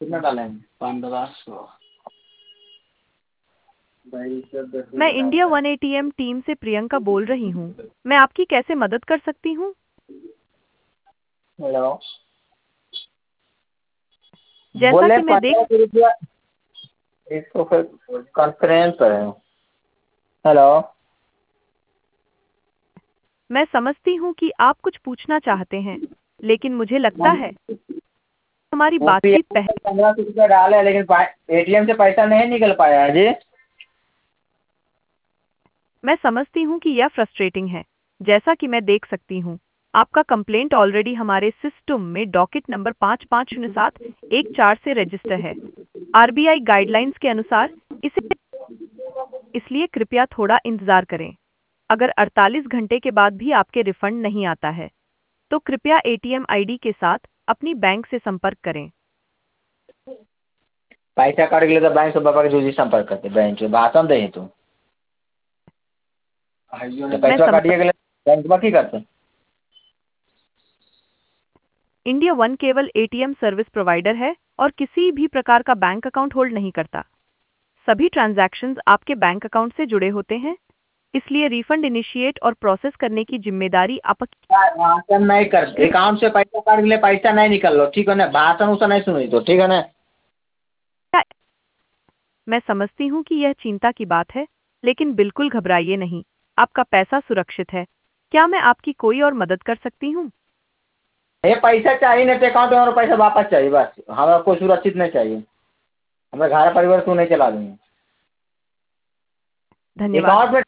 कितना डालेंगे? 1500। मैं इंडिया वन एटीएम टीम से प्रियंका बोल रही हूँ। मैं आपकी कैसे मदद कर सकती हूँ? हेलो। जैसा बोले कि मैं देख 1500 रुपया। इसको फिर कॉन्फ्रेंस है। हेलो। मैं समझती हूँ कि आप कुछ पूछना चाहते हैं, लेकिन मुझे लगता है हमारी यूपीआई बातचीत में पहले 1500 रुपया डाले, लेकिन एटीएम से पैसा नहीं निकल पाया है जी। मैं समझती हूँ कि यह फ्रस्ट्रेटिंग है। जैसा कि मैं देख सकती हूँ, आपका कंप्लेंट ऑलरेडी हमारे सिस्टम में डॉकेट नंबर 550714 से रजिस्टर है। आरबीआई गाइडलाइंस के अनुसार इसे इसलिए कृपया थोड़ा इंतजार करें। अगर 48 घंटे के बाद भी आपके रिफंड नहीं आता है, तो कृपया एटीएम आईडी के साथ अपनी बैंक से संपर्क करें। पैसा काट के लिए तो बैंक से बाबा के जूजी संपर्क करते बैंक में भाषण दे तू। तो मैं पैसा समझ काटिए के लिए बैंक में की करते। इंडिया वन केवल एटीएम सर्विस प्रोवाइडर है और किसी भी प्रकार का बैंक अकाउंट होल्ड नहीं करता। सभी ट्रांजैक्शंस आपके बैंक अकाउंट से जुड़े होते हैं, इसलिए रिफंड इनिशिएट और प्रोसेस करने की जिम्मेदारी आपकी। भाषण नहीं करते, अकाउंट से पैसा काट के लिए पैसा नहीं निकल लो, ठीक है ना? भाषण उसे नहीं सुनी तो ठीक है ना? मैं समझती हूँ कि यह चिंता की बात है, लेकिन बिल्कुल घबराइए नहीं। आपका पैसा सुरक्षित है। क्या मैं आपकी कोई और मदद कर सकती हूँ? ये पैसा चाहिए नहीं तो अकाउंट में हमारा पैसा वापस चाहिए बस। हमें कोई सुरक्षित नहीं चाहिए। हमें घर परिवार तू नहीं चला देंगे। धन्यवाद। अकाउंट में